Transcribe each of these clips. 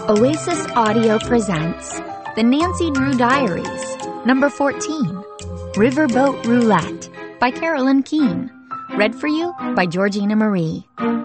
Oasis Audio presents The Nancy Drew Diaries, number 14, Riverboat Roulette by Carolyn Keene. Read for you by Georgina Marie.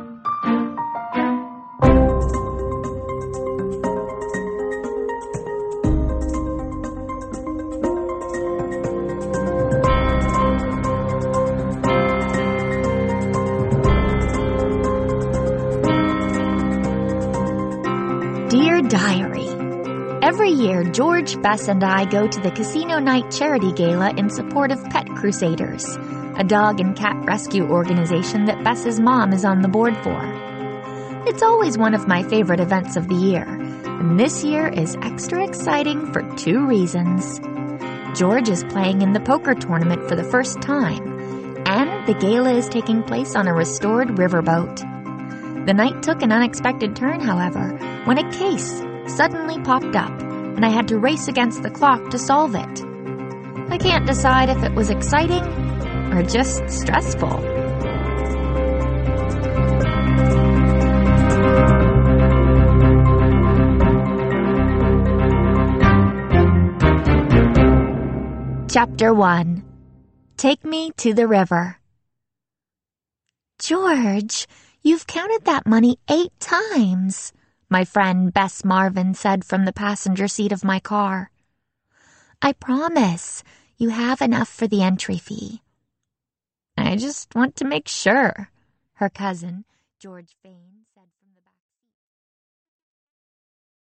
Dear Diary, every year George, Bess, and I go to the Casino Night Charity Gala in support of Pet Crusaders, a dog and cat rescue organization that Bess's mom is on the board for. It's always one of my favorite events of the year, and this year is extra exciting for two reasons. George is playing in the poker tournament for the first time, and the gala is taking place on a restored riverboat. The night took an unexpected turn, however, when a case suddenly popped up, and I had to race against the clock to solve it. I can't decide if it was exciting or just stressful. Chapter 1. Take Me to the River. George, you've counted that money 8 times, my friend Bess Marvin said from the passenger seat of my car. I promise you have enough for the entry fee. I just want to make sure, her cousin, George feigns.